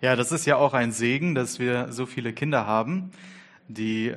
Ja, das ist ja auch ein Segen, dass wir so viele Kinder haben, die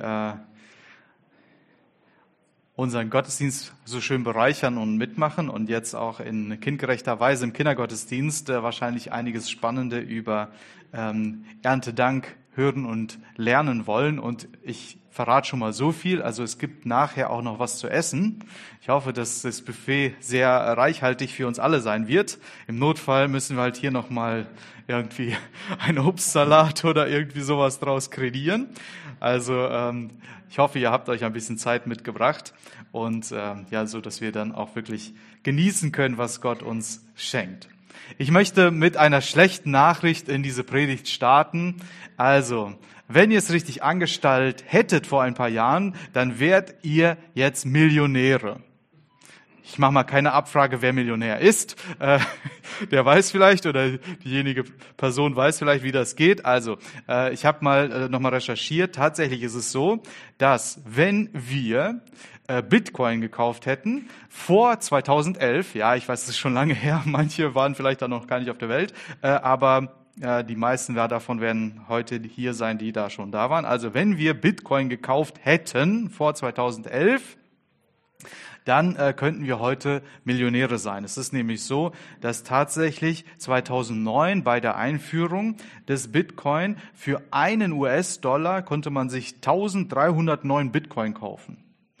unseren Gottesdienst so schön bereichern und mitmachen und jetzt auch in kindgerechter Weise im Kindergottesdienst wahrscheinlich einiges Spannende über Erntedank hören und lernen wollen. Und ich verrate schon mal so viel, also es gibt nachher auch noch was zu essen. Ich hoffe, dass das Buffet sehr reichhaltig für uns alle sein wird. Im Notfall müssen wir halt hier nochmal irgendwie einen Obstsalat oder irgendwie sowas draus kreieren. Also ich hoffe, ihr habt euch ein bisschen Zeit mitgebracht und ja, so dass wir dann auch wirklich genießen können, was Gott uns schenkt. Ich möchte mit einer schlechten Nachricht in diese Predigt starten. Also, wenn ihr es richtig angestellt hättet vor ein paar Jahren, dann wärt ihr jetzt Millionäre. Ich mache mal keine Abfrage, wer Millionär ist. Der weiß vielleicht oder diejenige Person weiß vielleicht, wie das geht. Also, ich habe mal nochmal recherchiert. Tatsächlich ist es so, dass wenn wir Bitcoin gekauft hätten vor 2011, ja, ich weiß, es ist schon lange her, manche waren vielleicht da noch gar nicht auf der Welt, aber die meisten davon werden heute hier sein, die da schon da waren. Also, wenn wir Bitcoin gekauft hätten vor 2011, dann könnten wir heute Millionäre sein. Es ist nämlich so, dass tatsächlich 2009 bei der Einführung des Bitcoin für einen US-Dollar konnte man sich 1309 Bitcoin kaufen.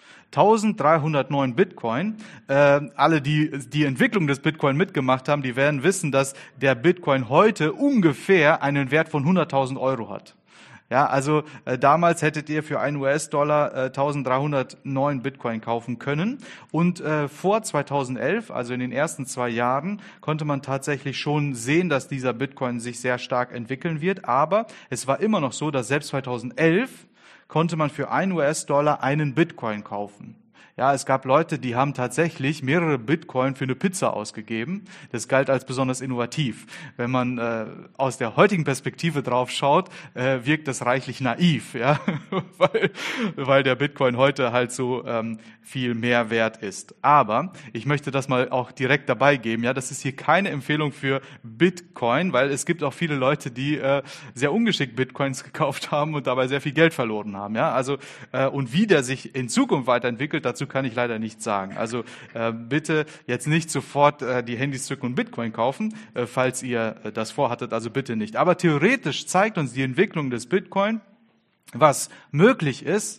1309 Bitcoin. Alle, die die Entwicklung des Bitcoin mitgemacht haben, die werden wissen, dass der Bitcoin heute ungefähr einen Wert von 100.000 Euro hat. Ja, also damals hättet ihr für einen US-Dollar 1309 Bitcoin kaufen können. Und vor 2011, also in den ersten 2 Jahren, konnte man tatsächlich schon sehen, dass dieser Bitcoin sich sehr stark entwickeln wird. Aber es war immer noch so, dass selbst 2011 konnte man für einen US-Dollar einen Bitcoin kaufen. Ja, es gab Leute, die haben tatsächlich mehrere Bitcoin für eine Pizza ausgegeben. Das galt als besonders innovativ. Wenn man aus der heutigen Perspektive drauf schaut, wirkt das reichlich naiv, ja, weil der Bitcoin heute halt so viel mehr wert ist. Aber ich möchte das mal auch direkt dabei geben. Ja, das ist hier keine Empfehlung für Bitcoin, weil es gibt auch viele Leute, die sehr ungeschickt Bitcoins gekauft haben und dabei sehr viel Geld verloren haben. Ja, also und wie der sich in Zukunft weiterentwickelt, dazu kann ich leider nichts sagen. Also bitte jetzt nicht sofort die Handys zücken und Bitcoin kaufen, falls ihr das vorhattet, also bitte nicht. Aber theoretisch zeigt uns die Entwicklung des Bitcoin, was möglich ist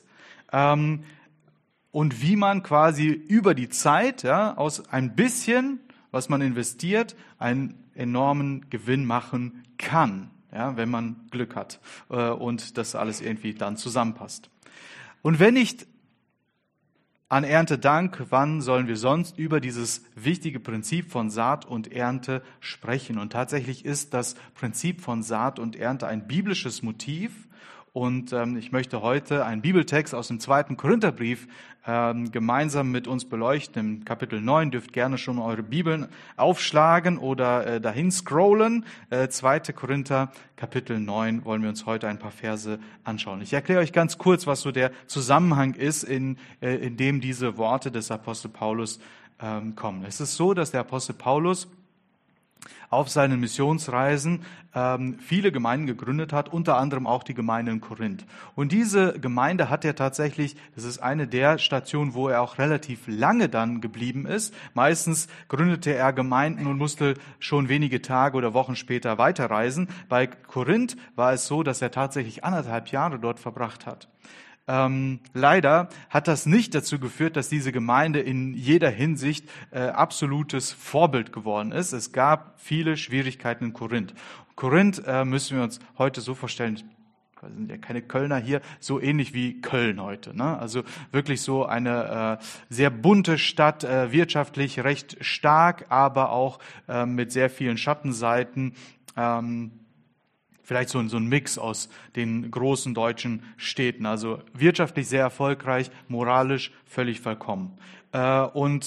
und wie man quasi über die Zeit aus ein bisschen, was man investiert, einen enormen Gewinn machen kann, ja, wenn man Glück hat und das alles irgendwie dann zusammenpasst. Und wenn nicht an Erntedank, wann sollen wir sonst über dieses wichtige Prinzip von Saat und Ernte sprechen? Und tatsächlich ist das Prinzip von Saat und Ernte ein biblisches Motiv. Und ich möchte heute einen Bibeltext aus dem 2. Korintherbrief gemeinsam mit uns beleuchten. Im Kapitel 9 dürft gerne schon eure Bibeln aufschlagen oder dahin scrollen. 2. Korinther, Kapitel 9 wollen wir uns heute ein paar Verse anschauen. Ich erkläre euch ganz kurz, was so der Zusammenhang ist, in dem diese Worte des Apostel Paulus kommen. Es ist so, dass der Apostel Paulus auf seinen Missionsreisen viele Gemeinden gegründet hat, unter anderem auch die Gemeinde in Korinth. Und diese Gemeinde hat er tatsächlich, das ist eine der Stationen, wo er auch relativ lange dann geblieben ist. Meistens gründete er Gemeinden und musste schon wenige Tage oder Wochen später weiterreisen. Bei Korinth war es so, dass er tatsächlich 1,5 Jahre dort verbracht hat. Leider hat das nicht dazu geführt, dass diese Gemeinde in jeder Hinsicht absolutes Vorbild geworden ist. Es gab viele Schwierigkeiten in Korinth. Korinth müssen wir uns heute so vorstellen, wir sind ja keine Kölner hier, so ähnlich wie Köln heute, ne? Also wirklich so eine sehr bunte Stadt, wirtschaftlich recht stark, aber auch mit sehr vielen Schattenseiten. Vielleicht so ein Mix aus den großen deutschen Städten. Also wirtschaftlich sehr erfolgreich, moralisch völlig vollkommen. Und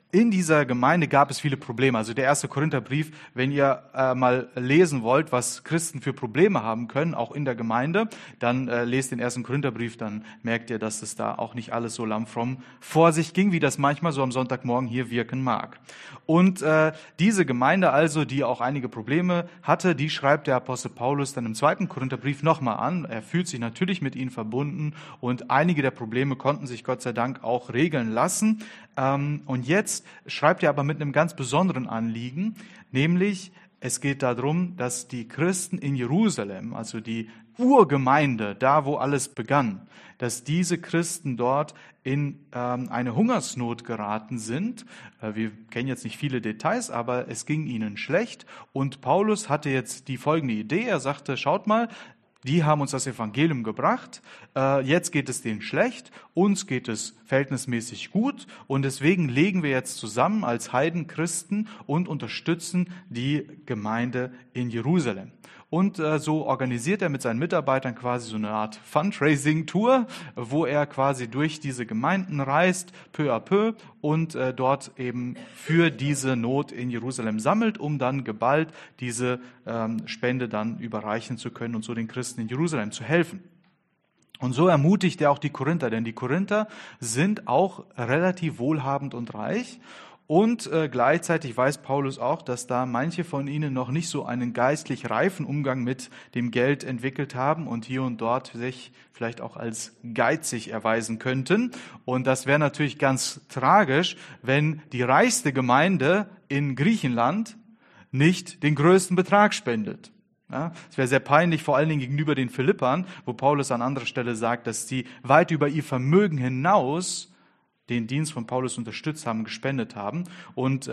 In dieser Gemeinde gab es viele Probleme. Also der erste Korintherbrief, wenn ihr mal lesen wollt, was Christen für Probleme haben können, auch in der Gemeinde, dann lest den ersten Korintherbrief, dann merkt ihr, dass es da auch nicht alles so lammfromm vor sich ging, wie das manchmal so am Sonntagmorgen hier wirken mag. Und diese Gemeinde also, die auch einige Probleme hatte, die schreibt der Apostel Paulus dann im zweiten Korintherbrief nochmal an. Er fühlt sich natürlich mit ihnen verbunden und einige der Probleme konnten sich Gott sei Dank auch regeln lassen. Und jetzt schreibt er aber mit einem ganz besonderen Anliegen, nämlich es geht darum, dass die Christen in Jerusalem, also die Urgemeinde, da wo alles begann, dass diese Christen dort in eine Hungersnot geraten sind. Wir kennen jetzt nicht viele Details, aber es ging ihnen schlecht. Und Paulus hatte jetzt die folgende Idee. Er sagte, schaut mal, die haben uns das Evangelium gebracht, jetzt geht es denen schlecht, uns geht es verhältnismäßig gut und deswegen legen wir jetzt zusammen als Heidenchristen und unterstützen die Gemeinde in Jerusalem. Und so organisiert er mit seinen Mitarbeitern quasi so eine Art Fundraising-Tour, wo er quasi durch diese Gemeinden reist, peu à peu, und dort eben für diese Not in Jerusalem sammelt, um dann geballt diese Spende dann überreichen zu können und so den Christen in Jerusalem zu helfen. Und so ermutigt er auch die Korinther, denn die Korinther sind auch relativ wohlhabend und reich. Und gleichzeitig weiß Paulus auch, dass da manche von ihnen noch nicht so einen geistlich reifen Umgang mit dem Geld entwickelt haben und hier und dort sich vielleicht auch als geizig erweisen könnten. Und das wäre natürlich ganz tragisch, wenn die reichste Gemeinde in Griechenland nicht den größten Betrag spendet. Ja, es wäre sehr peinlich, vor allen Dingen gegenüber den Philippern, wo Paulus an anderer Stelle sagt, dass sie weit über ihr Vermögen hinaus den Dienst von Paulus unterstützt haben, gespendet haben. Und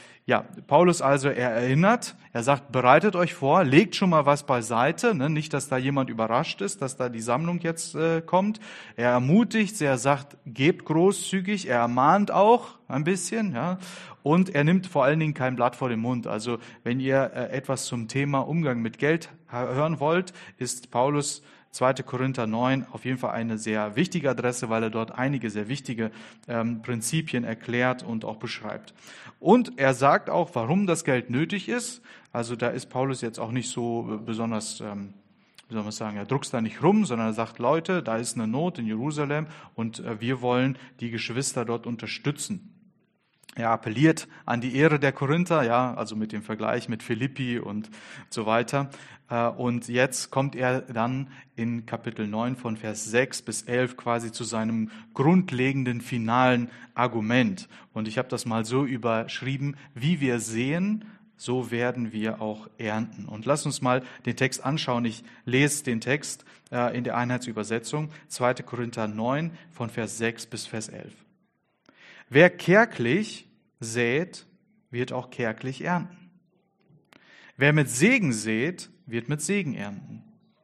Paulus also, er erinnert, er sagt, bereitet euch vor, legt schon mal was beiseite, ne? Nicht, dass da jemand überrascht ist, dass da die Sammlung jetzt kommt. Er ermutigt, er sagt, gebt großzügig, er ermahnt auch ein bisschen, ja. Und er nimmt vor allen Dingen kein Blatt vor den Mund. Also wenn ihr etwas zum Thema Umgang mit Geld hören wollt, ist Paulus 2. Korinther 9 auf jeden Fall eine sehr wichtige Adresse, weil er dort einige sehr wichtige Prinzipien erklärt und auch beschreibt. Und er sagt auch, warum das Geld nötig ist. Also da ist Paulus jetzt auch nicht so besonders, wie soll man sagen, er druckst da nicht rum, sondern er sagt, Leute, da ist eine Not in Jerusalem und wir wollen die Geschwister dort unterstützen. Er appelliert an die Ehre der Korinther, ja, also mit dem Vergleich mit Philippi und so weiter. Und jetzt kommt er dann in Kapitel 9 von Vers 6 bis 11 quasi zu seinem grundlegenden finalen Argument. Und ich habe das mal so überschrieben, wie wir sehen, so werden wir auch ernten. Und lass uns mal den Text anschauen. Ich lese den Text in der Einheitsübersetzung, 2. Korinther 9 von Vers 6 bis Vers 11. Wer kärglich sät, wird auch kärglich ernten. Wer mit Segen sät, wird mit Segen ernten.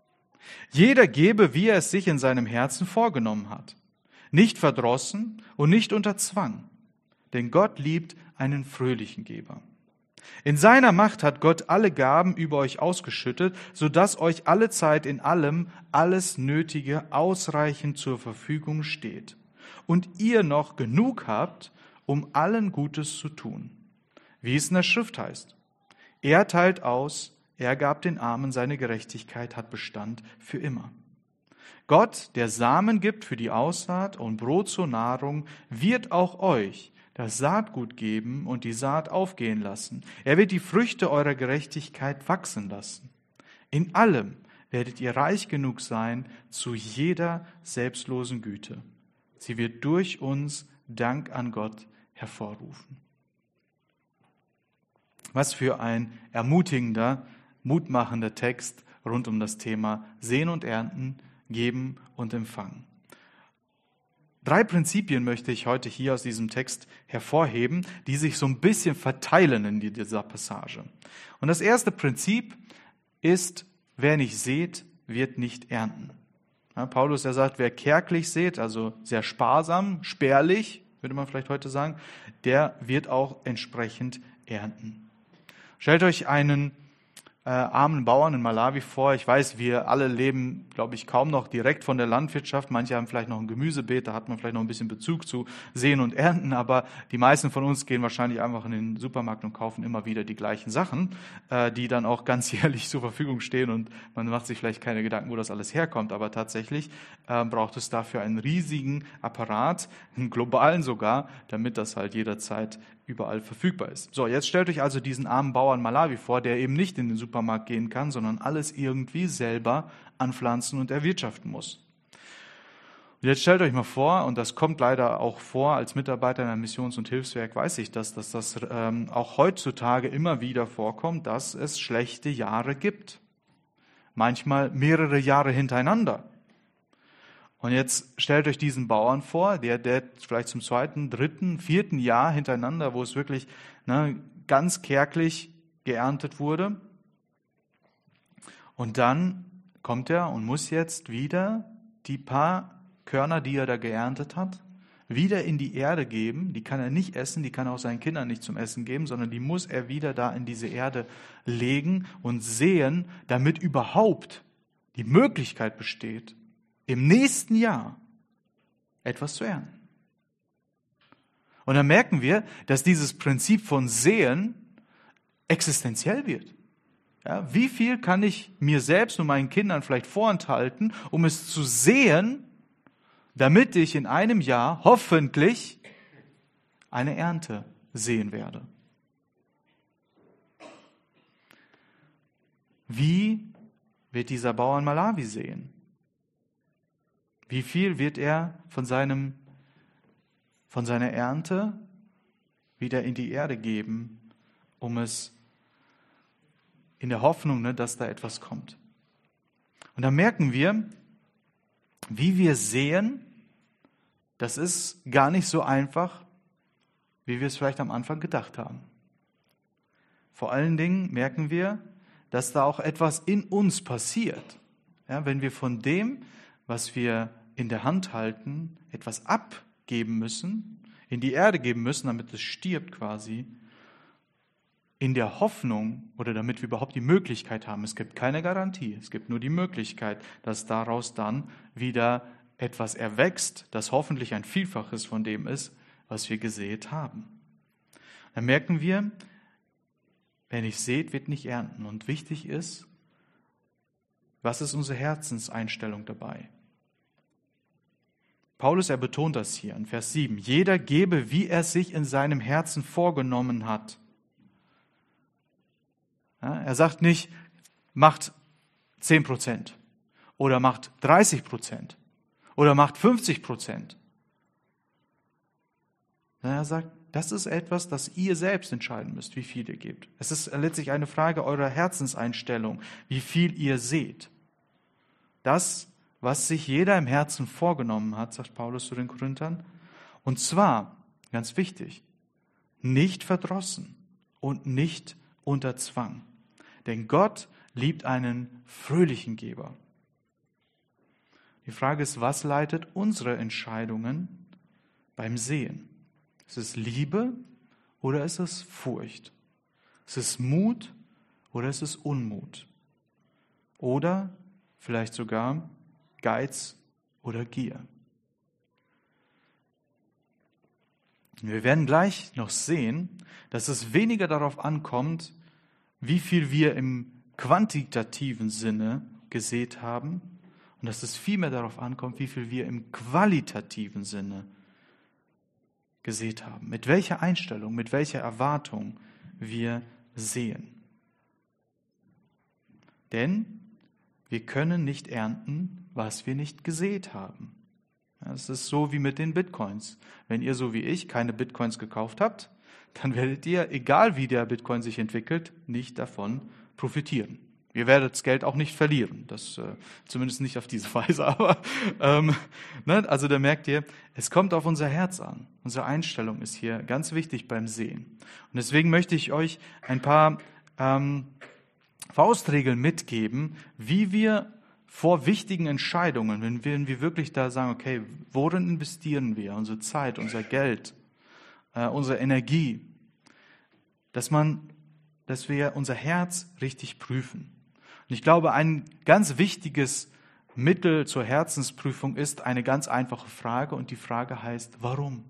Jeder gebe, wie er es sich in seinem Herzen vorgenommen hat. Nicht verdrossen und nicht unter Zwang. Denn Gott liebt einen fröhlichen Geber. In seiner Macht hat Gott alle Gaben über euch ausgeschüttet, sodass euch alle Zeit in allem alles Nötige ausreichend zur Verfügung steht. Und ihr noch genug habt, um allen Gutes zu tun. Wie es in der Schrift heißt. Er teilt aus, er gab den Armen, seine Gerechtigkeit hat Bestand für immer. Gott, der Samen gibt für die Aussaat und Brot zur Nahrung, wird auch euch das Saatgut geben und die Saat aufgehen lassen. Er wird die Früchte eurer Gerechtigkeit wachsen lassen. In allem werdet ihr reich genug sein zu jeder selbstlosen Güte. Sie wird durch uns Dank an Gott hervorrufen. Was für ein ermutigender, mutmachender Text rund um das Thema Säen und Ernten, Geben und Empfangen. 3 Prinzipien möchte ich heute hier aus diesem Text hervorheben, die sich so ein bisschen verteilen in dieser Passage. Und das erste Prinzip ist, wer nicht sät, wird nicht ernten. Ja, Paulus, er sagt, wer kärglich sät, also sehr sparsam, spärlich, würde man vielleicht heute sagen, der wird auch entsprechend ernten. Stellt euch einen armen Bauern in Malawi vor. Ich weiß, wir alle leben, glaube ich, kaum noch direkt von der Landwirtschaft. Manche haben vielleicht noch ein Gemüsebeet, da hat man vielleicht noch ein bisschen Bezug zu Säen und Ernten, aber die meisten von uns gehen wahrscheinlich einfach in den Supermarkt und kaufen immer wieder die gleichen Sachen, die dann auch ganz jährlich zur Verfügung stehen und man macht sich vielleicht keine Gedanken, wo das alles herkommt, aber tatsächlich braucht es dafür einen riesigen Apparat, einen globalen sogar, damit das halt jederzeit überall verfügbar ist. So, jetzt stellt euch also diesen armen Bauern Malawi vor, der eben nicht in den Supermarkt gehen kann, sondern alles irgendwie selber anpflanzen und erwirtschaften muss. Und jetzt stellt euch mal vor, und das kommt leider auch vor, als Mitarbeiter in einem Missions- und Hilfswerk weiß ich das, dass das auch heutzutage immer wieder vorkommt, dass es schlechte Jahre gibt. Manchmal mehrere Jahre hintereinander. Und jetzt stellt euch diesen Bauern vor, der vielleicht zum 2., 3., 4. Jahr hintereinander, wo es wirklich ganz kärglich geerntet wurde. Und dann kommt er und muss jetzt wieder die paar Körner, die er da geerntet hat, wieder in die Erde geben. Die kann er nicht essen, die kann er auch seinen Kindern nicht zum Essen geben, sondern die muss er wieder da in diese Erde legen und säen, damit überhaupt die Möglichkeit besteht, im nächsten Jahr etwas zu ernten. Und dann merken wir, dass dieses Prinzip von Säen existenziell wird. Ja, wie viel kann ich mir selbst und meinen Kindern vielleicht vorenthalten, um es zu säen, damit ich in einem Jahr hoffentlich eine Ernte sehen werde? Wie wird dieser Bauer in Malawi sehen? Wie viel wird er von seiner Ernte wieder in die Erde geben, um es in der Hoffnung, dass da etwas kommt? Und da merken wir, wie wir sehen, das ist gar nicht so einfach, wie wir es vielleicht am Anfang gedacht haben. Vor allen Dingen merken wir, dass da auch etwas in uns passiert. Ja, wenn wir von dem, was wir in der Hand halten, etwas abgeben müssen, in die Erde geben müssen, damit es stirbt quasi, in der Hoffnung oder damit wir überhaupt die Möglichkeit haben. Es gibt keine Garantie, es gibt nur die Möglichkeit, dass daraus dann wieder etwas erwächst, das hoffentlich ein Vielfaches von dem ist, was wir gesät haben. Dann merken wir, wer nicht sät, wird nicht ernten. Und wichtig ist, was ist unsere Herzenseinstellung dabei? Paulus, er betont das hier in Vers 7. Jeder gebe, wie er sich in seinem Herzen vorgenommen hat. Ja, er sagt nicht, macht 10% oder macht 30% oder macht 50%. Er sagt, das ist etwas, das ihr selbst entscheiden müsst, wie viel ihr gebt. Es ist letztlich eine Frage eurer Herzenseinstellung, wie viel ihr seht. Das, was sich jeder im Herzen vorgenommen hat, sagt Paulus zu den Korinthern. Und zwar, ganz wichtig, nicht verdrossen und nicht unter Zwang. Denn Gott liebt einen fröhlichen Geber. Die Frage ist, was leitet unsere Entscheidungen beim Sehen? Ist es Liebe oder ist es Furcht? Ist es Mut oder ist es Unmut? Oder vielleicht sogar Geiz oder Gier? Wir werden gleich noch sehen, dass es weniger darauf ankommt, wie viel wir im quantitativen Sinne gesät haben, und dass es vielmehr darauf ankommt, wie viel wir im qualitativen Sinne gesät haben. Mit welcher Einstellung, mit welcher Erwartung wir sehen. Denn wir können nicht ernten, was wir nicht gesät haben. Es ist so wie mit den Bitcoins. Wenn ihr so wie ich keine Bitcoins gekauft habt, dann werdet ihr, egal wie der Bitcoin sich entwickelt, nicht davon profitieren. Ihr werdet das Geld auch nicht verlieren, das zumindest nicht auf diese Weise. Aber also da merkt ihr, es kommt auf unser Herz an. Unsere Einstellung ist hier ganz wichtig beim Sehen. Und deswegen möchte ich euch ein paar Faustregeln mitgeben, wie wir vor wichtigen Entscheidungen, wenn wir wirklich da sagen, okay, worin investieren wir unsere Zeit, unser Geld, unsere Energie, dass dass wir unser Herz richtig prüfen. Und ich glaube, ein ganz wichtiges Mittel zur Herzensprüfung ist eine ganz einfache Frage und die Frage heißt, warum?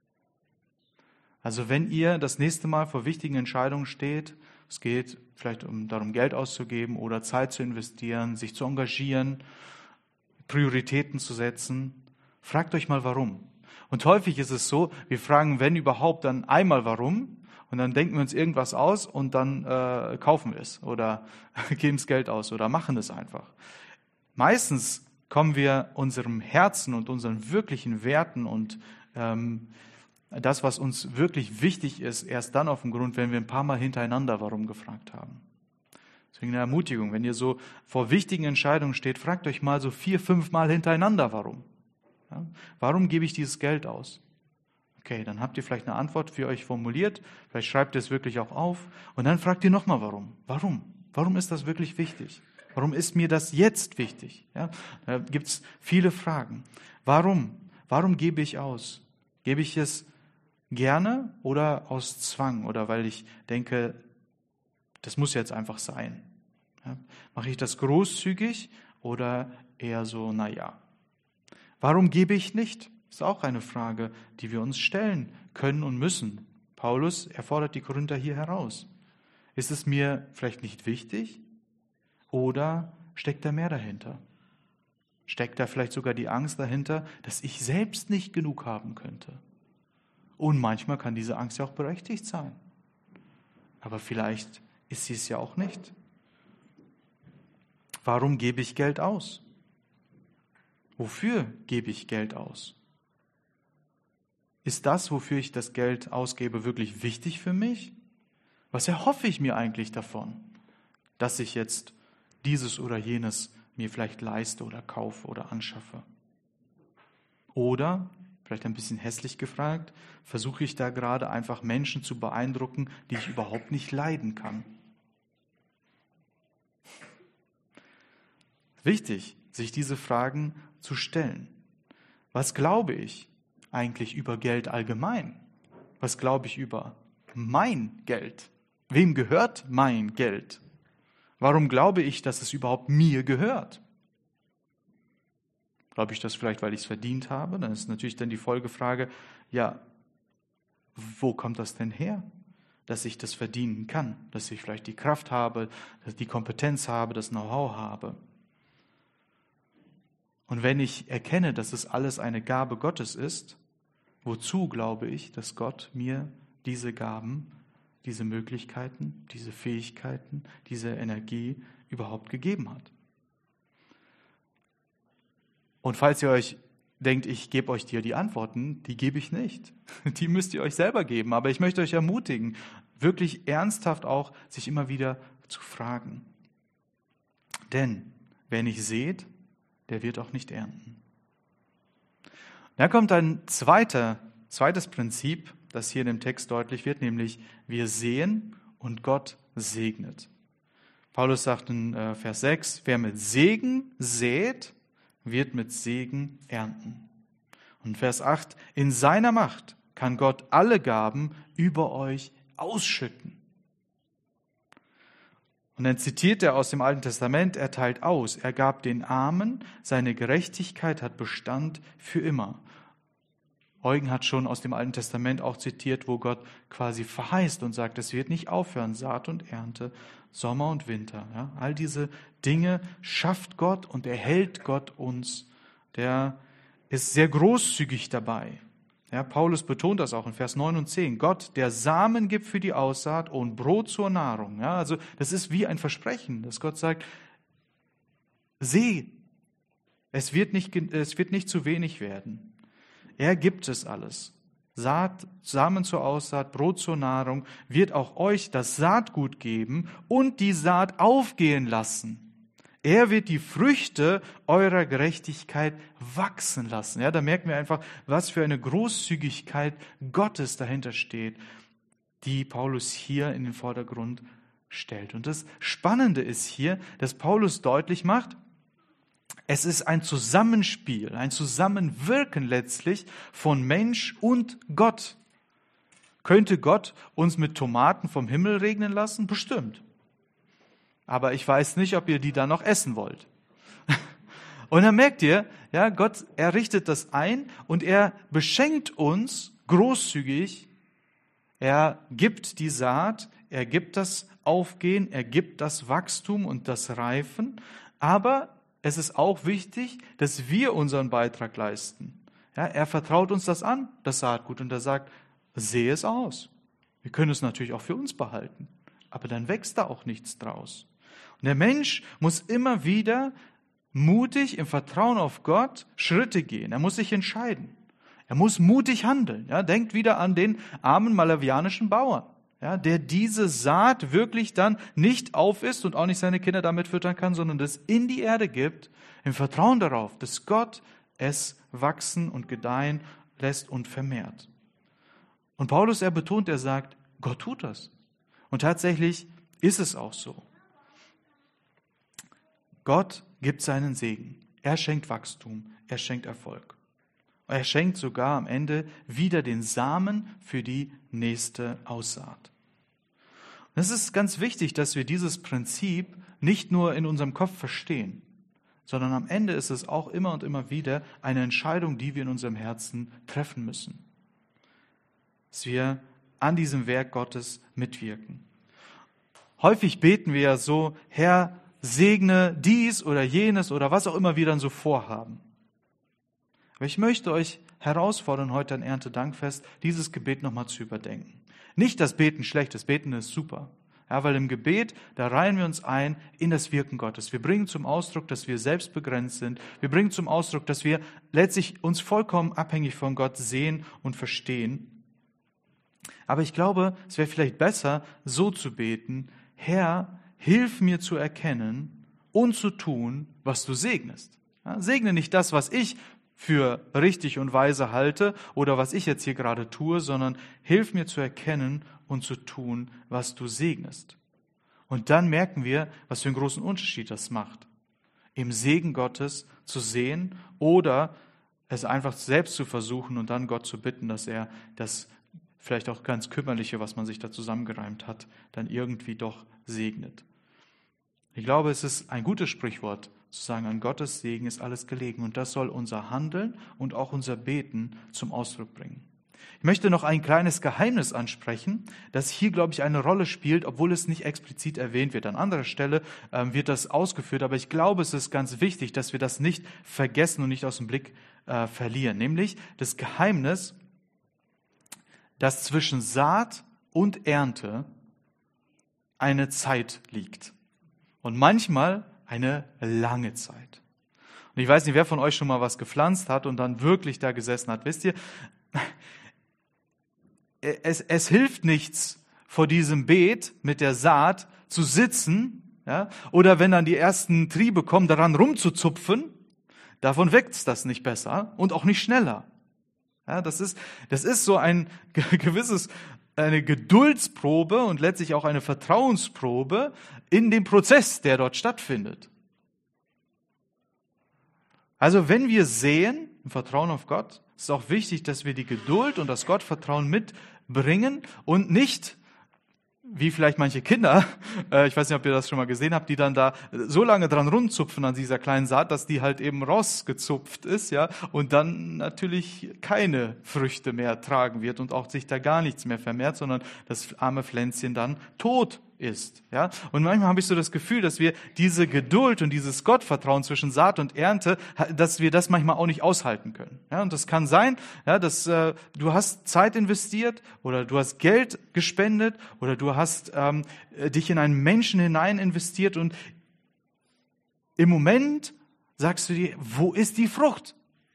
Also wenn ihr das nächste Mal vor wichtigen Entscheidungen steht, es geht vielleicht darum, Geld auszugeben oder Zeit zu investieren, sich zu engagieren, Prioritäten zu setzen, fragt euch mal warum. Und häufig ist es so, wir fragen, wenn überhaupt, dann einmal warum und dann denken wir uns irgendwas aus und dann kaufen wir es oder geben das Geld aus oder machen es einfach. Meistens kommen wir unserem Herzen und unseren wirklichen Werten und das, was uns wirklich wichtig ist, erst dann auf den Grund, wenn wir ein paar Mal hintereinander warum gefragt haben. Deswegen eine Ermutigung, wenn ihr so vor wichtigen Entscheidungen steht, fragt euch mal so 4, 5 Mal hintereinander warum. Ja? Warum gebe ich dieses Geld aus? Okay, dann habt ihr vielleicht eine Antwort für euch formuliert, vielleicht schreibt ihr es wirklich auch auf und dann fragt ihr nochmal warum. Warum? Warum ist das wirklich wichtig? Warum ist mir das jetzt wichtig? Ja? Da gibt es viele Fragen. Warum? Warum gebe ich aus? Gebe ich es gerne oder aus Zwang oder weil ich denke, das muss jetzt einfach sein? Ja? Mache ich das großzügig oder eher so, naja? Warum gebe ich nicht? Das ist auch eine Frage, die wir uns stellen können und müssen. Paulus, er fordert die Korinther hier heraus. Ist es mir vielleicht nicht wichtig oder steckt da mehr dahinter? Steckt da vielleicht sogar die Angst dahinter, dass ich selbst nicht genug haben könnte? Und manchmal kann diese Angst ja auch berechtigt sein. Aber vielleicht ist sie es ja auch nicht. Warum gebe ich Geld aus? Wofür gebe ich Geld aus? Ist das, wofür ich das Geld ausgebe, wirklich wichtig für mich? Was erhoffe ich mir eigentlich davon, dass ich jetzt dieses oder jenes mir vielleicht leiste oder kaufe oder anschaffe? Oder, vielleicht ein bisschen hässlich gefragt, versuche ich da gerade einfach Menschen zu beeindrucken, die ich überhaupt nicht leiden kann? Wichtig, sich diese Fragen zu stellen. Was glaube ich eigentlich über Geld allgemein? Was glaube ich über mein Geld? Wem gehört mein Geld? Warum glaube ich, dass es überhaupt mir gehört? Glaube ich das vielleicht, weil ich es verdient habe? Dann ist natürlich dann die Folgefrage, ja, wo kommt das denn her, dass ich das verdienen kann? Dass ich vielleicht die Kraft habe, dass ich die Kompetenz habe, das Know-how habe? Und wenn ich erkenne, dass es alles eine Gabe Gottes ist, wozu glaube ich, dass Gott mir diese Gaben, diese Möglichkeiten, diese Fähigkeiten, diese Energie überhaupt gegeben hat? Und falls ihr euch denkt, ich gebe euch die Antworten, die gebe ich nicht. Die müsst ihr euch selber geben. Aber ich möchte euch ermutigen, wirklich ernsthaft auch sich immer wieder zu fragen. Denn wer nicht sät, der wird auch nicht ernten. Da kommt ein zweites Prinzip, das hier in dem Text deutlich wird, nämlich wir säen und Gott segnet. Paulus sagt in Vers 6, wer mit Segen sät, wird mit Segen ernten. Und Vers 8, in seiner Macht kann Gott alle Gaben über euch ausschütten. Und dann zitiert er aus dem Alten Testament, er teilt aus, er gab den Armen, seine Gerechtigkeit hat Bestand für immer. Eugen hat schon aus dem Alten Testament auch zitiert, wo Gott quasi verheißt und sagt, es wird nicht aufhören, Saat und Ernte, Sommer und Winter. Ja, all diese Dinge schafft Gott und erhält Gott uns. Der ist sehr großzügig dabei. Ja, Paulus betont das auch in Vers 9 und 10. Gott, der Samen gibt für die Aussaat und Brot zur Nahrung. Ja, also das ist wie ein Versprechen, dass Gott sagt, seh, es wird nicht zu wenig werden. Er gibt es alles. Samen zur Aussaat, Brot zur Nahrung, wird auch euch das Saatgut geben und die Saat aufgehen lassen. Er wird die Früchte eurer Gerechtigkeit wachsen lassen. Ja, da merken wir einfach, was für eine Großzügigkeit Gottes dahinter steht, die Paulus hier in den Vordergrund stellt. Und das Spannende ist hier, dass Paulus deutlich macht, es ist ein Zusammenspiel, ein Zusammenwirken letztlich von Mensch und Gott. Könnte Gott uns mit Tomaten vom Himmel regnen lassen? Bestimmt. Aber ich weiß nicht, ob ihr die dann noch essen wollt. Und dann merkt ihr, ja, Gott, er richtet das ein und er beschenkt uns großzügig. Er gibt die Saat, er gibt das Aufgehen, er gibt das Wachstum und das Reifen. Aber es ist auch wichtig, dass wir unseren Beitrag leisten. Ja, er vertraut uns das an, das Saatgut, und er sagt, sehe es aus. Wir können es natürlich auch für uns behalten, aber dann wächst da auch nichts draus. Und der Mensch muss immer wieder mutig im Vertrauen auf Gott Schritte gehen. Er muss sich entscheiden. Er muss mutig handeln. Ja, denkt wieder an den armen malawianischen Bauern, ja, der diese Saat wirklich dann nicht aufisst und auch nicht seine Kinder damit füttern kann, sondern das in die Erde gibt, im Vertrauen darauf, dass Gott es wachsen und gedeihen lässt und vermehrt. Und Paulus, er betont, er sagt, Gott tut das. Und tatsächlich ist es auch so. Gott gibt seinen Segen. Er schenkt Wachstum. Er schenkt Erfolg. Er schenkt sogar am Ende wieder den Samen für die nächste Aussaat. Und es ist ganz wichtig, dass wir dieses Prinzip nicht nur in unserem Kopf verstehen, sondern am Ende ist es auch immer und immer wieder eine Entscheidung, die wir in unserem Herzen treffen müssen. Dass wir an diesem Werk Gottes mitwirken. Häufig beten wir ja so, Herr, segne dies oder jenes oder was auch immer wir dann so vorhaben. Aber ich möchte euch herausfordern, heute an Erntedankfest, dieses Gebet nochmal zu überdenken. Nicht das Beten schlecht, das Beten ist super. Ja, weil im Gebet, da reihen wir uns ein in das Wirken Gottes. Wir bringen zum Ausdruck, dass wir selbst begrenzt sind. Wir bringen zum Ausdruck, dass wir letztlich uns vollkommen abhängig von Gott sehen und verstehen. Aber ich glaube, es wäre vielleicht besser, so zu beten, Herr, hilf mir zu erkennen und zu tun, was du segnest. Ja, segne nicht das, was ich für richtig und weise halte oder was ich jetzt hier gerade tue, sondern hilf mir zu erkennen und zu tun, was du segnest. Und dann merken wir, was für einen großen Unterschied das macht. Im Segen Gottes zu sehen oder es einfach selbst zu versuchen und dann Gott zu bitten, dass er das vielleicht auch ganz Kümmerliche, was man sich da zusammengereimt hat, dann irgendwie doch segnet. Ich glaube, es ist ein gutes Sprichwort, zu sagen, an Gottes Segen ist alles gelegen. Und das soll unser Handeln und auch unser Beten zum Ausdruck bringen. Ich möchte noch ein kleines Geheimnis ansprechen, das hier, glaube ich, eine Rolle spielt, obwohl es nicht explizit erwähnt wird. An anderer Stelle wird das ausgeführt, aber ich glaube, es ist ganz wichtig, dass wir das nicht vergessen und nicht aus dem Blick verlieren. Nämlich das Geheimnis, dass zwischen Saat und Ernte eine Zeit liegt. Und manchmal eine lange Zeit. Und ich weiß nicht, wer von euch schon mal was gepflanzt hat und dann wirklich da gesessen hat. Wisst ihr, es hilft nichts, vor diesem Beet mit der Saat zu sitzen, ja, oder wenn dann die ersten Triebe kommen, daran rumzuzupfen. Davon wächst das nicht besser und auch nicht schneller. Ja, das ist so ein gewisses eine Geduldsprobe und letztlich auch eine Vertrauensprobe in dem Prozess, der dort stattfindet. Also wenn wir säen, im Vertrauen auf Gott, ist es auch wichtig, dass wir die Geduld und das Gottvertrauen mitbringen und nicht, wie vielleicht manche Kinder, ich weiß nicht, ob ihr das schon mal gesehen habt, die dann da so lange dran rumzupfen an dieser kleinen Saat, dass die halt eben rausgezupft ist, ja, und dann natürlich keine Früchte mehr tragen wird und auch sich da gar nichts mehr vermehrt, sondern das arme Pflänzchen dann tot ist, ja. Und manchmal habe ich so das Gefühl, dass wir diese Geduld und dieses Gottvertrauen zwischen Saat und Ernte, dass wir das manchmal auch nicht aushalten können. Ja, und das kann sein, ja, dass du hast Zeit investiert oder du hast Geld gespendet oder du hast dich in einen Menschen hinein investiert und im Moment sagst du dir, wo ist die Frucht?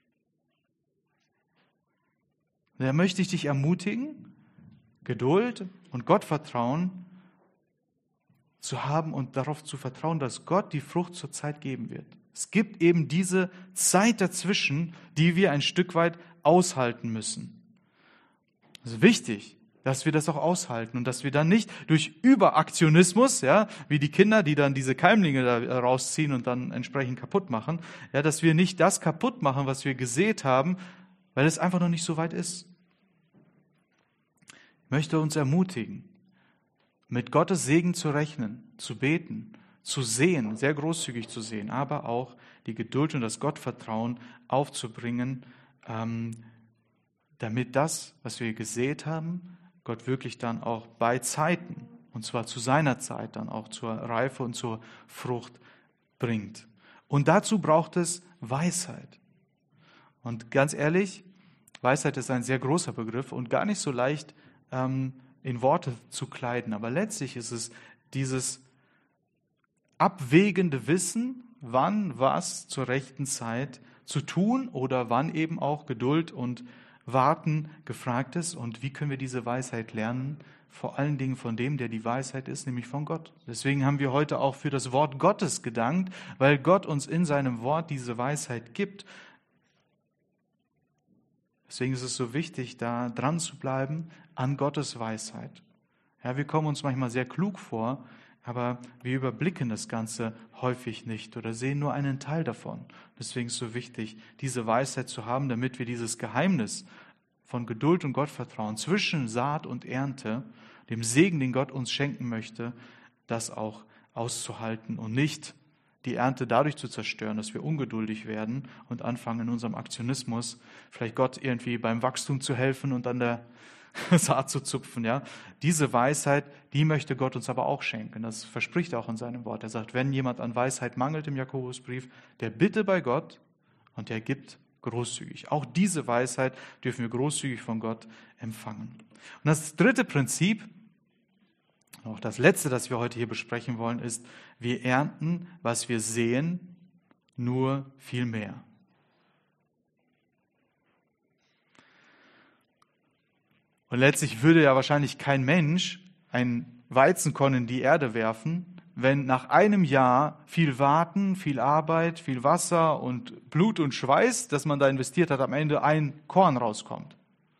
Da möchte ich dich ermutigen, Geduld und Gottvertrauen zu haben und darauf zu vertrauen, dass Gott die Frucht zur Zeit geben wird. Es gibt eben diese Zeit dazwischen, die wir ein Stück weit aushalten müssen. Es ist wichtig, dass wir das auch aushalten und dass wir dann nicht durch Überaktionismus, ja, wie die Kinder, die dann diese Keimlinge da rausziehen und dann entsprechend kaputt machen, ja, dass wir nicht das kaputt machen, was wir gesät haben, weil es einfach noch nicht so weit ist. Ich möchte uns ermutigen, mit Gottes Segen zu rechnen, zu beten, zu sehen, sehr großzügig zu sehen, aber auch die Geduld und das Gottvertrauen aufzubringen, damit das, was wir gesät haben, Gott wirklich dann auch bei Zeiten, und zwar zu seiner Zeit, dann auch zur Reife und zur Frucht bringt. Und dazu braucht es Weisheit. Und ganz ehrlich, Weisheit ist ein sehr großer Begriff und gar nicht so leicht in Worte zu kleiden. Aber letztlich ist es dieses abwägende Wissen, wann was zur rechten Zeit zu tun oder wann eben auch Geduld und Warten gefragt ist. Und wie können wir diese Weisheit lernen? Vor allen Dingen von dem, der die Weisheit ist, nämlich von Gott. Deswegen haben wir heute auch für das Wort Gottes gedankt, weil Gott uns in seinem Wort diese Weisheit gibt. Deswegen ist es so wichtig, da dran zu bleiben an Gottes Weisheit. Ja, wir kommen uns manchmal sehr klug vor, aber wir überblicken das Ganze häufig nicht oder sehen nur einen Teil davon. Deswegen ist es so wichtig, diese Weisheit zu haben, damit wir dieses Geheimnis von Geduld und Gottvertrauen zwischen Saat und Ernte, dem Segen, den Gott uns schenken möchte, das auch auszuhalten und nicht die Ernte dadurch zu zerstören, dass wir ungeduldig werden und anfangen in unserem Aktionismus vielleicht Gott irgendwie beim Wachstum zu helfen und an der Saat zu zupfen. Ja? Diese Weisheit, die möchte Gott uns aber auch schenken. Das verspricht er auch in seinem Wort. Er sagt, wenn jemand an Weisheit mangelt im Jakobusbrief, der bitte bei Gott und der gibt großzügig. Auch diese Weisheit dürfen wir großzügig von Gott empfangen. Und das dritte Prinzip, auch das letzte, das wir heute hier besprechen wollen, ist, wir ernten, was wir sehen, nur viel mehr. Und letztlich würde ja wahrscheinlich kein Mensch ein Weizenkorn in die Erde werfen, wenn nach einem Jahr viel Warten, viel Arbeit, viel Wasser und Blut und Schweiß, das man da investiert hat, am Ende ein Korn rauskommt.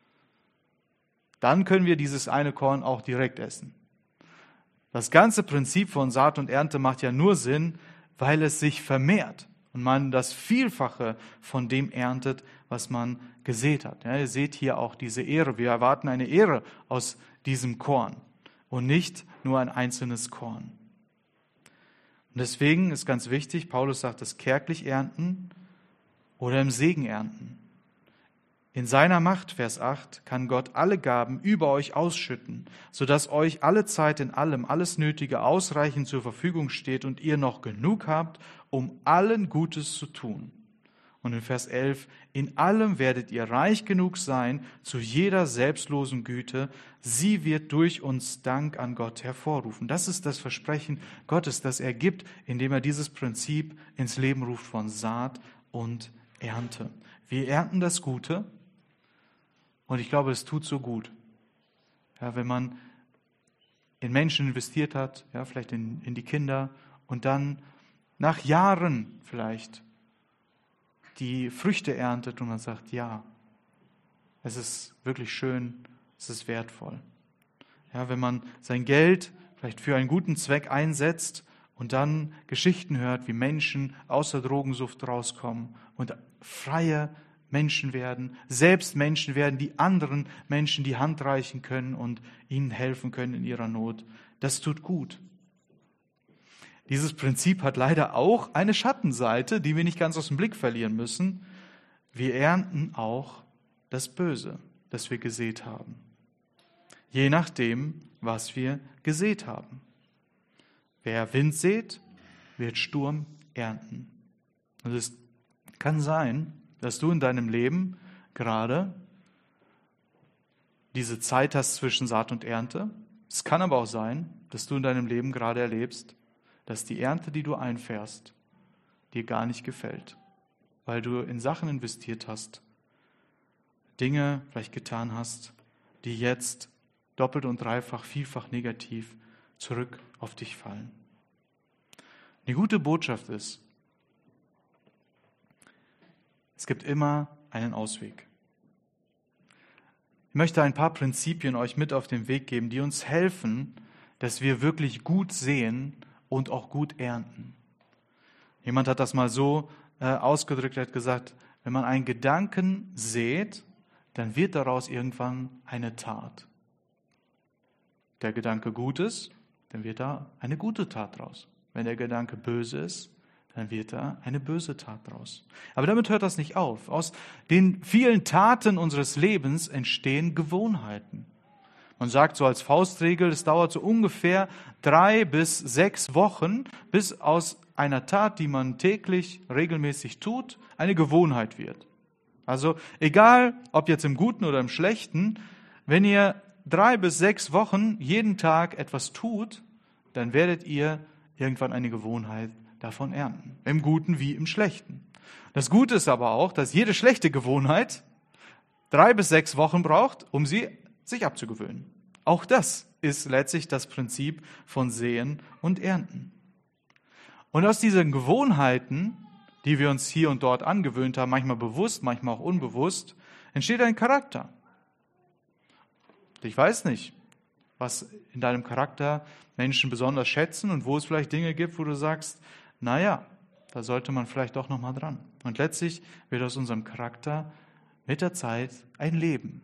Dann können wir dieses eine Korn auch direkt essen. Das ganze Prinzip von Saat und Ernte macht ja nur Sinn, weil es sich vermehrt und man das Vielfache von dem erntet, was man gesät hat. Ja, ihr seht hier auch diese Ehre. Wir erwarten eine Ehre aus diesem Korn und nicht nur ein einzelnes Korn. Und deswegen ist ganz wichtig, Paulus sagt, das kärglich ernten oder im Segen ernten. In seiner Macht, Vers 8, kann Gott alle Gaben über euch ausschütten, sodass euch alle Zeit in allem, alles Nötige ausreichend zur Verfügung steht und ihr noch genug habt, um allen Gutes zu tun. Und in Vers 11, in allem werdet ihr reich genug sein zu jeder selbstlosen Güte. Sie wird durch uns Dank an Gott hervorrufen. Das ist das Versprechen Gottes, das er gibt, indem er dieses Prinzip ins Leben ruft von Saat und Ernte. Wir ernten das Gute. Und ich glaube, es tut so gut, ja, wenn man in Menschen investiert hat, ja, vielleicht in die Kinder und dann nach Jahren vielleicht die Früchte erntet und man sagt, ja, es ist wirklich schön, es ist wertvoll. Ja, wenn man sein Geld vielleicht für einen guten Zweck einsetzt und dann Geschichten hört, wie Menschen aus der Drogensucht rauskommen und freie Menschen werden, selbst Menschen werden, die anderen Menschen die Hand reichen können und ihnen helfen können in ihrer Not. Das tut gut. Dieses Prinzip hat leider auch eine Schattenseite, die wir nicht ganz aus dem Blick verlieren müssen. Wir ernten auch das Böse, das wir gesät haben. Je nachdem, was wir gesät haben. Wer Wind sät, wird Sturm ernten. Und es kann sein, dass du in deinem Leben gerade diese Zeit hast zwischen Saat und Ernte. Es kann aber auch sein, dass du in deinem Leben gerade erlebst, dass die Ernte, die du einfährst, dir gar nicht gefällt, weil du in Sachen investiert hast, Dinge vielleicht getan hast, die jetzt doppelt und dreifach, vielfach negativ zurück auf dich fallen. Die gute Botschaft ist, es gibt immer einen Ausweg. Ich möchte ein paar Prinzipien euch mit auf den Weg geben, die uns helfen, dass wir wirklich gut sehen und auch gut ernten. Jemand hat das mal so ausgedrückt, er hat gesagt, wenn man einen Gedanken sät, dann wird daraus irgendwann eine Tat. der Gedanke gut ist, dann wird da eine gute Tat draus. Wenn der Gedanke böse ist, dann wird da eine böse Tat draus. Aber damit hört das nicht auf. Aus den vielen Taten unseres Lebens entstehen Gewohnheiten. Man sagt so als Faustregel, es dauert so ungefähr 3 bis 6 Wochen, bis aus einer Tat, die man täglich regelmäßig tut, eine Gewohnheit wird. Also egal, ob jetzt im Guten oder im Schlechten, wenn ihr 3 bis 6 Wochen jeden Tag etwas tut, dann werdet ihr irgendwann eine Gewohnheit davon ernten. Im Guten wie im Schlechten. Das Gute ist aber auch, dass jede schlechte Gewohnheit 3 bis 6 Wochen braucht, um sie sich abzugewöhnen. Auch das ist letztlich das Prinzip von Säen und Ernten. Und aus diesen Gewohnheiten, die wir uns hier und dort angewöhnt haben, manchmal bewusst, manchmal auch unbewusst, entsteht ein Charakter. Ich weiß nicht, was in deinem Charakter Menschen besonders schätzen und wo es vielleicht Dinge gibt, wo du sagst, naja, da sollte man vielleicht doch nochmal dran. Und letztlich wird aus unserem Charakter mit der Zeit ein Leben,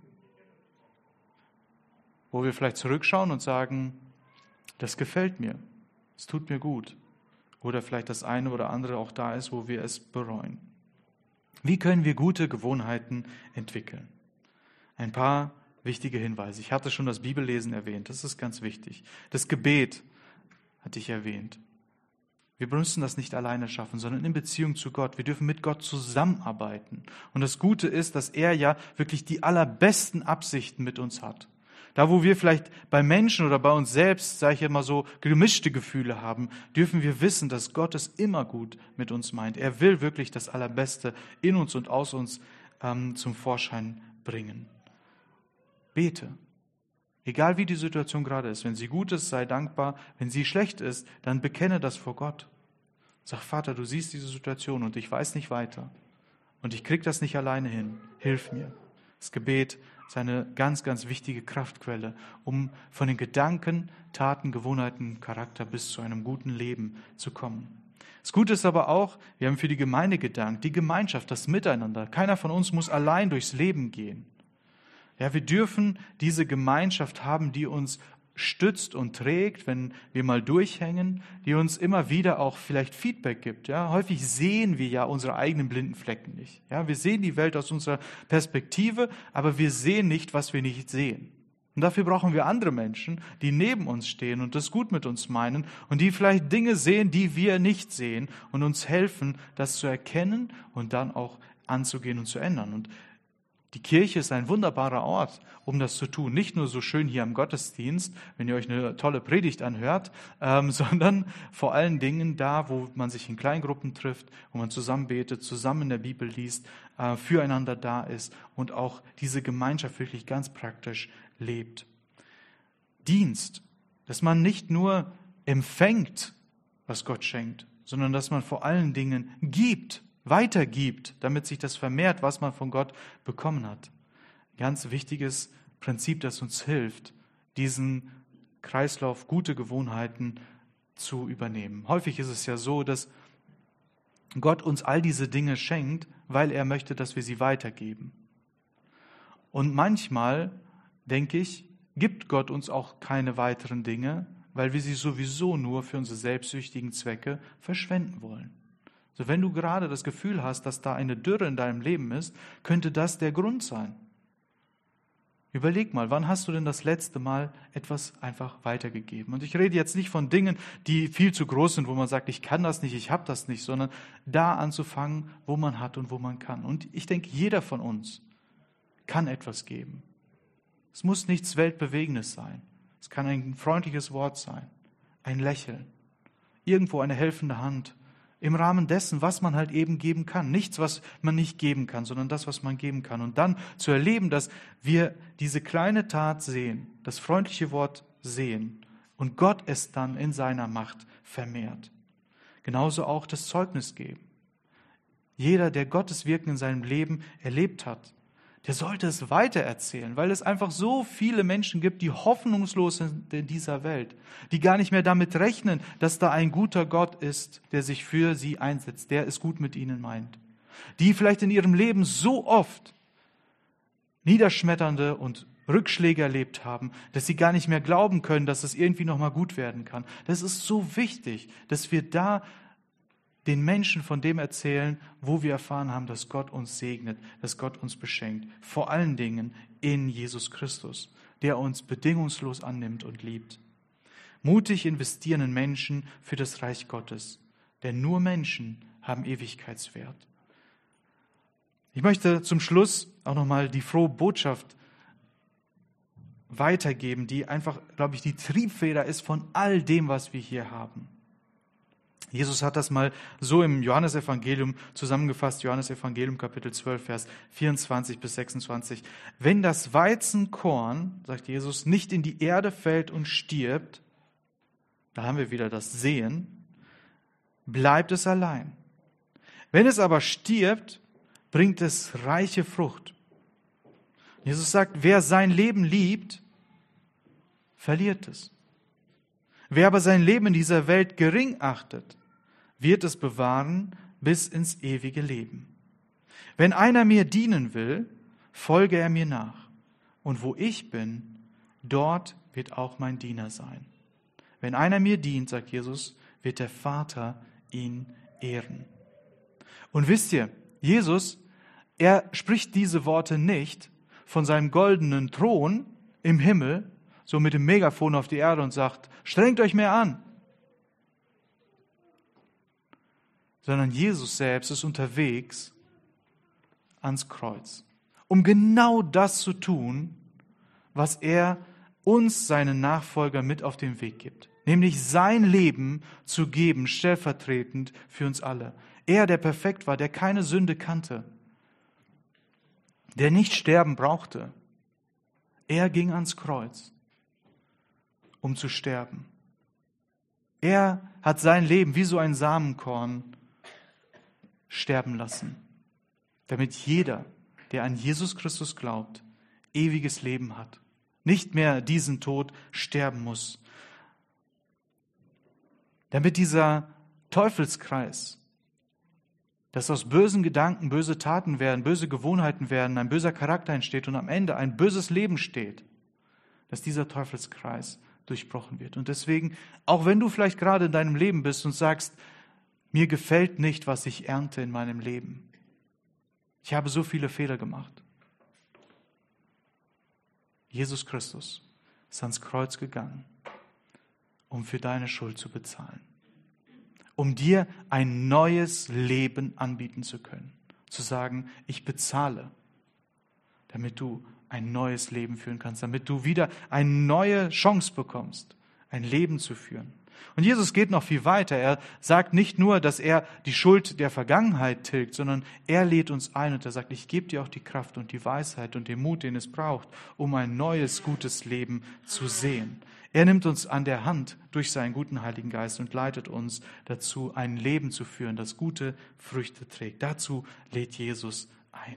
wo wir vielleicht zurückschauen und sagen, das gefällt mir, es tut mir gut. Oder vielleicht das eine oder andere auch da ist, wo wir es bereuen. Wie können wir gute Gewohnheiten entwickeln? Ein paar wichtige Hinweise. Ich hatte schon das Bibellesen erwähnt, das ist ganz wichtig. Das Gebet hatte ich erwähnt. Wir müssen das nicht alleine schaffen, sondern in Beziehung zu Gott. Wir dürfen mit Gott zusammenarbeiten. Und das Gute ist, dass er ja wirklich die allerbesten Absichten mit uns hat. Da, wo wir vielleicht bei Menschen oder bei uns selbst, sage ich immer so, gemischte Gefühle haben, dürfen wir wissen, dass Gott es immer gut mit uns meint. Er will wirklich das Allerbeste in uns und aus uns zum Vorschein bringen. Bete. Egal wie die Situation gerade ist. Wenn sie gut ist, sei dankbar. Wenn sie schlecht ist, dann bekenne das vor Gott. Sag, Vater, du siehst diese Situation und ich weiß nicht weiter. Und ich kriege das nicht alleine hin. Hilf mir. Das Gebet ist eine ganz, ganz wichtige Kraftquelle, um von den Gedanken, Taten, Gewohnheiten, Charakter bis zu einem guten Leben zu kommen. Das Gute ist aber auch, wir haben für die Gemeinde gedankt, die Gemeinschaft, das Miteinander. Keiner von uns muss allein durchs Leben gehen. Ja, wir dürfen diese Gemeinschaft haben, die uns stützt und trägt, wenn wir mal durchhängen, die uns immer wieder auch vielleicht Feedback gibt. Ja, häufig sehen wir ja unsere eigenen blinden Flecken nicht. Ja, wir sehen die Welt aus unserer Perspektive, aber wir sehen nicht, was wir nicht sehen. Und dafür brauchen wir andere Menschen, die neben uns stehen und das gut mit uns meinen und die vielleicht Dinge sehen, die wir nicht sehen und uns helfen, das zu erkennen und dann auch anzugehen und zu ändern. Und die Kirche ist ein wunderbarer Ort, um das zu tun. Nicht nur so schön hier am Gottesdienst, wenn ihr euch eine tolle Predigt anhört, sondern vor allen Dingen da, wo man sich in Kleingruppen trifft, wo man zusammen betet, zusammen in der Bibel liest, füreinander da ist und auch diese Gemeinschaft wirklich ganz praktisch lebt. Dienst, dass man nicht nur empfängt, was Gott schenkt, sondern dass man vor allen Dingen gibt, weitergibt, damit sich das vermehrt, was man von Gott bekommen hat. Ganz wichtiges Prinzip, das uns hilft, diesen Kreislauf gute Gewohnheiten zu übernehmen. Häufig ist es ja so, dass Gott uns all diese Dinge schenkt, weil er möchte, dass wir sie weitergeben. Und manchmal, denke ich, gibt Gott uns auch keine weiteren Dinge, weil wir sie sowieso nur für unsere selbstsüchtigen Zwecke verschwenden wollen. So, wenn du gerade das Gefühl hast, dass da eine Dürre in deinem Leben ist, könnte das der Grund sein. Überleg mal, wann hast du denn das letzte Mal etwas einfach weitergegeben? Und ich rede jetzt nicht von Dingen, die viel zu groß sind, wo man sagt, ich kann das nicht, ich habe das nicht, sondern da anzufangen, wo man hat und wo man kann. Und ich denke, jeder von uns kann etwas geben. Es muss nichts Weltbewegendes sein. Es kann ein freundliches Wort sein, ein Lächeln, irgendwo eine helfende Hand, im Rahmen dessen, was man halt eben geben kann. Nichts, was man nicht geben kann, sondern das, was man geben kann. Und dann zu erleben, dass wir diese kleine Tat sehen, das freundliche Wort sehen und Gott es dann in seiner Macht vermehrt. Genauso auch das Zeugnis geben. Jeder, der Gottes Wirken in seinem Leben erlebt hat, der sollte es weitererzählen, weil es einfach so viele Menschen gibt, die hoffnungslos sind in dieser Welt, die gar nicht mehr damit rechnen, dass da ein guter Gott ist, der sich für sie einsetzt, der es gut mit ihnen meint. Die vielleicht in ihrem Leben so oft niederschmetternde und Rückschläge erlebt haben, dass sie gar nicht mehr glauben können, dass es irgendwie nochmal gut werden kann. Das ist so wichtig, dass wir da den Menschen von dem erzählen, wo wir erfahren haben, dass Gott uns segnet, dass Gott uns beschenkt. Vor allen Dingen in Jesus Christus, der uns bedingungslos annimmt und liebt. Mutig investierenden Menschen für das Reich Gottes, denn nur Menschen haben Ewigkeitswert. Ich möchte zum Schluss auch nochmal die frohe Botschaft weitergeben, die einfach, glaube ich, die Triebfeder ist von all dem, was wir hier haben. Jesus hat das mal so im Johannesevangelium zusammengefasst, Johannesevangelium Kapitel 12, Vers 24 bis 26. Wenn das Weizenkorn, sagt Jesus, nicht in die Erde fällt und stirbt, da haben wir wieder das Sehen, bleibt es allein. Wenn es aber stirbt, bringt es reiche Frucht. Jesus sagt, wer sein Leben liebt, verliert es. Wer aber sein Leben in dieser Welt gering achtet, wird es bewahren bis ins ewige Leben. Wenn einer mir dienen will, folge er mir nach. Und wo ich bin, dort wird auch mein Diener sein. Wenn einer mir dient, sagt Jesus, wird der Vater ihn ehren. Und wisst ihr, Jesus, er spricht diese Worte nicht von seinem goldenen Thron im Himmel, so mit dem Megafon auf die Erde und sagt, strengt euch mehr an. Sondern Jesus selbst ist unterwegs ans Kreuz, um genau das zu tun, was er uns, seinen Nachfolger, mit auf den Weg gibt. Nämlich sein Leben zu geben, stellvertretend für uns alle. Er, der perfekt war, der keine Sünde kannte, der nicht sterben brauchte. Er ging ans Kreuz, um zu sterben. Er hat sein Leben wie so ein Samenkorn sterben lassen, damit jeder, der an Jesus Christus glaubt, ewiges Leben hat, nicht mehr diesen Tod sterben muss. Damit dieser Teufelskreis, dass aus bösen Gedanken böse Taten werden, böse Gewohnheiten werden, ein böser Charakter entsteht und am Ende ein böses Leben steht, dass dieser Teufelskreis durchbrochen wird. Und deswegen, auch wenn du vielleicht gerade in deinem Leben bist und sagst, mir gefällt nicht, was ich ernte in meinem Leben. Ich habe so viele Fehler gemacht. Jesus Christus ist ans Kreuz gegangen, um für deine Schuld zu bezahlen. Um dir ein neues Leben anbieten zu können. Zu sagen, ich bezahle, damit du ein neues Leben führen kannst, damit du wieder eine neue Chance bekommst, ein Leben zu führen. Und Jesus geht noch viel weiter. Er sagt nicht nur, dass er die Schuld der Vergangenheit tilgt, sondern er lädt uns ein und er sagt, ich gebe dir auch die Kraft und die Weisheit und den Mut, den es braucht, um ein neues, gutes Leben zu sehen. Er nimmt uns an der Hand durch seinen guten Heiligen Geist und leitet uns dazu, ein Leben zu führen, das gute Früchte trägt. Dazu lädt Jesus ein.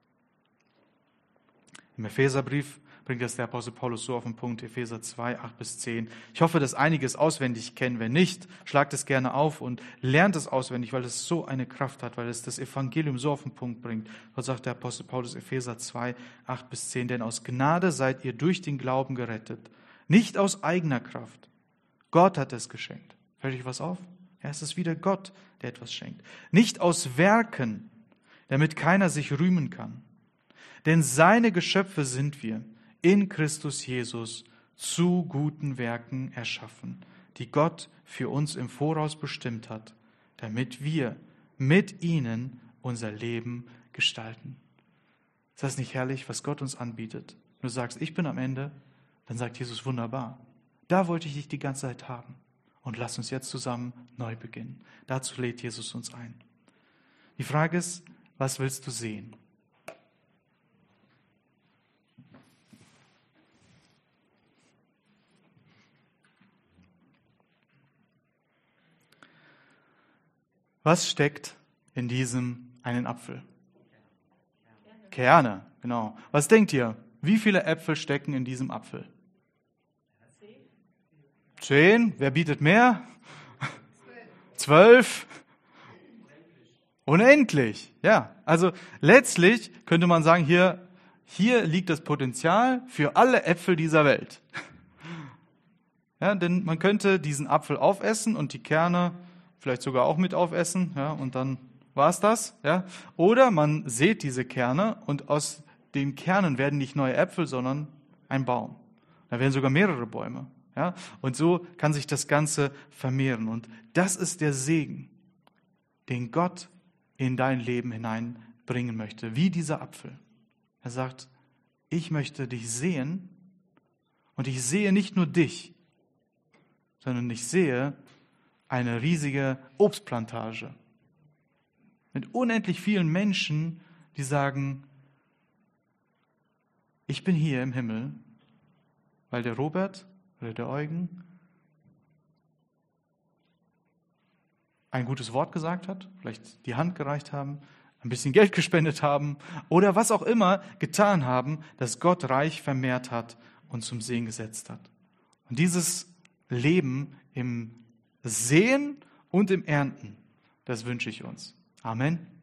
Im Epheserbrief bringt das der Apostel Paulus so auf den Punkt, Epheser 2, 8 bis 10. Ich hoffe, dass einige es auswendig kennen. Wenn nicht, schlagt es gerne auf und lernt es auswendig, weil es so eine Kraft hat, weil es das Evangelium so auf den Punkt bringt. Dort sagt der Apostel Paulus, Epheser 2, 8 bis 10, denn aus Gnade seid ihr durch den Glauben gerettet, nicht aus eigener Kraft. Gott hat es geschenkt. Fällt euch was auf? Ja, es ist wieder Gott, der etwas schenkt. Nicht aus Werken, damit keiner sich rühmen kann. Denn seine Geschöpfe sind wir, in Christus Jesus zu guten Werken erschaffen, die Gott für uns im Voraus bestimmt hat, damit wir mit ihnen unser Leben gestalten. Ist das nicht herrlich, was Gott uns anbietet? Wenn du sagst, ich bin am Ende, dann sagt Jesus, wunderbar, da wollte ich dich die ganze Zeit haben. Und lass uns jetzt zusammen neu beginnen. Dazu lädt Jesus uns ein. Die Frage ist, was willst du sehen? Was steckt in diesem einen Apfel? Kerne, genau. Was denkt ihr? Wie viele Äpfel stecken in diesem Apfel? 10. Wer bietet mehr? 12. Unendlich. Ja, also letztlich könnte man sagen, hier hier liegt das Potenzial für alle Äpfel dieser Welt. Ja, denn man könnte diesen Apfel aufessen und die Kerne vielleicht sogar auch mit aufessen, ja, und dann war's das. Ja. Oder man sät diese Kerne und aus den Kernen werden nicht neue Äpfel, sondern ein Baum. Da werden sogar mehrere Bäume. Ja. Und so kann sich das Ganze vermehren. Und das ist der Segen, den Gott in dein Leben hineinbringen möchte, wie dieser Apfel. Er sagt, ich möchte dich sehen und ich sehe nicht nur dich, sondern ich sehe eine riesige Obstplantage mit unendlich vielen Menschen, die sagen, ich bin hier im Himmel, weil der Robert oder der Eugen ein gutes Wort gesagt hat, vielleicht die Hand gereicht haben, ein bisschen Geld gespendet haben oder was auch immer getan haben, dass Gott reich vermehrt hat und zum Segen gesetzt hat. Und dieses Leben im Sehen und im Ernten, das wünsche ich uns. Amen.